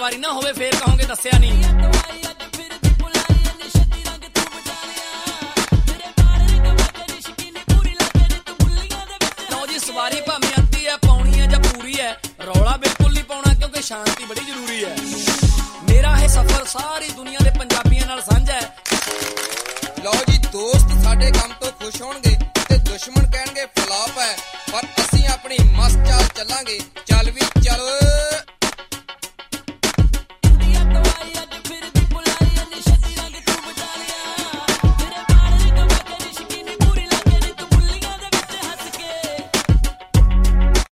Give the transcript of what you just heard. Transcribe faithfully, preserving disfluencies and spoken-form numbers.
ਵਾਰੀ ਨਾ ਹੋਵੇ ਫੇਰ ਕਹੋਗੇ ਦੱਸਿਆ ਨਹੀਂ। ਲਓ ਜੀ ਸਵਾਰੀ ਭਾਵੇਂ ਅੱਧੀ ਹੈ ਪਾਉਣੀ ਹੈ ਜਾਂ ਪੂਰੀ ਹੈ, ਰੌਲਾ ਬਿਲਕੁਲ ਨਹੀਂ ਪਾਉਣਾ ਕਿਉਂਕਿ ਸ਼ਾਂਤੀ ਬੜੀ ਜ਼ਰੂਰੀ ਹੈ। ਮੇਰਾ ਇਹ ਸਫ਼ਰ ਸਾਰੀ ਦੁਨੀਆ ਦੇ ਪੰਜਾਬੀਆਂ ਨਾਲ ਸਾਂਝਾ ਹੈ। ਲਓ ਜੀ ਦੋਸਤ ਸਾਡੇ ਕੰਮ ਤੋਂ ਖੁਸ਼ ਹੋਣਗੇ ਤੇ ਦੁਸ਼ਮਣ ਕਹਿਣਗੇ ਫਲਾਪ ਹੈ, ਪਰ ਅਸੀਂ ਆਪਣੀ ਮਸਤ ਚਾਲ ਚੱਲਾਂਗੇ। ਚੱਲ ਵੀ ਚੱਲ।